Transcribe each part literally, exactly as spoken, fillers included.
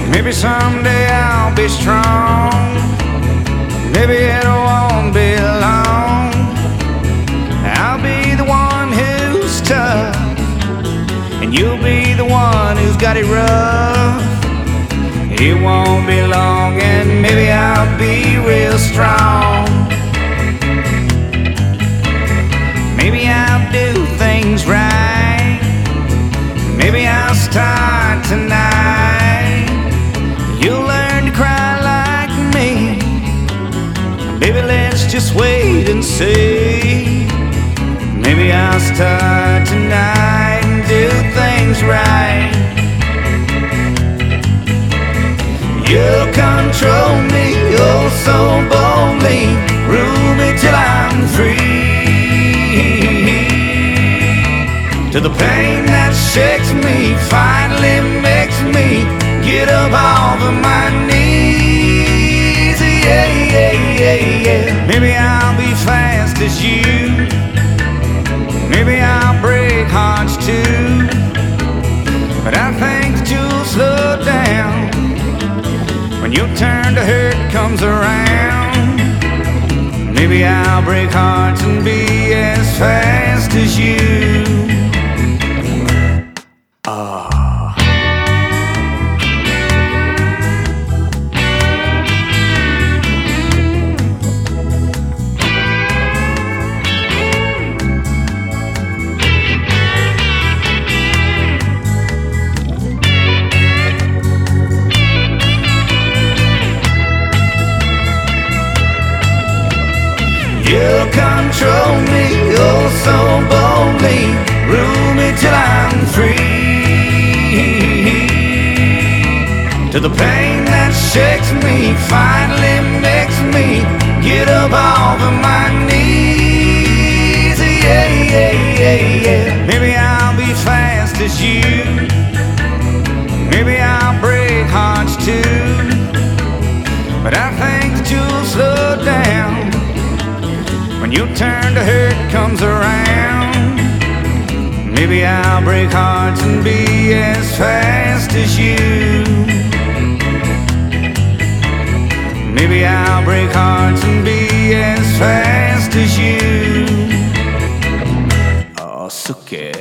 Maybe someday I'll be strong. Maybe it won't be long. I'll be the one who's tough, and you'll be the one who's got it rough. It won't be long, and maybe I'll be real strong. Maybe I'll do things right. Maybe I'll start tonight. You'll learn to cry like me. Baby, let's just wait and see. Maybe I'll start tonight and do things right. You'll control me, oh so boldly. Rule me till I'm free. Till the pain that shakes me finally makes me get up off of my knees. Yeah, yeah, yeah, yeah. Maybe I'll be fast as you. Maybe I'll break hearts too. But I think that you'll slow down when your turn to hurt comes around. Maybe I'll break hearts and be as fast as you. Ah. You'll control me, oh so boldly. Rule me till I'm free. Till the pain that shakes me finally makes me get up off of my knees. Yeah, yeah, yeah, yeah. Maybe I'll be fast as you. Maybe I'll break hearts too. But I think that you'll slow down when your turn to hurt comes around. Maybe I'll break hearts and be as fast as you. Maybe I'll break hearts and be as fast as you. Oh, suke.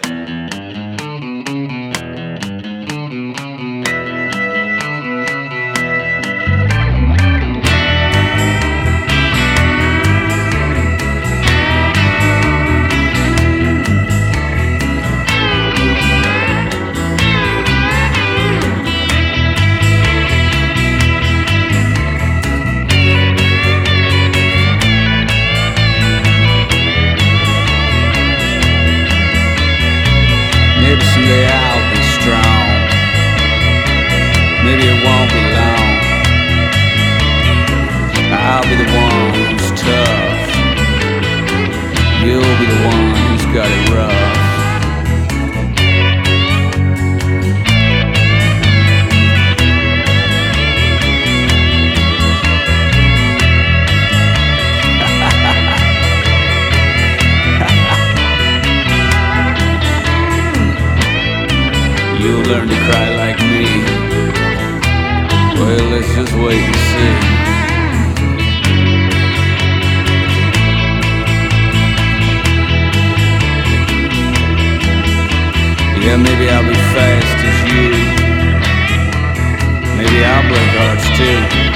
Maybe someday I'll be strong. Maybe it won't be long. I'll be the one who's tough. You'll be the one who's got it rough. You'll learn to cry like me. Well, let's just wait and see. Yeah, maybe I'll be fast as you. Maybe I'll break hearts too.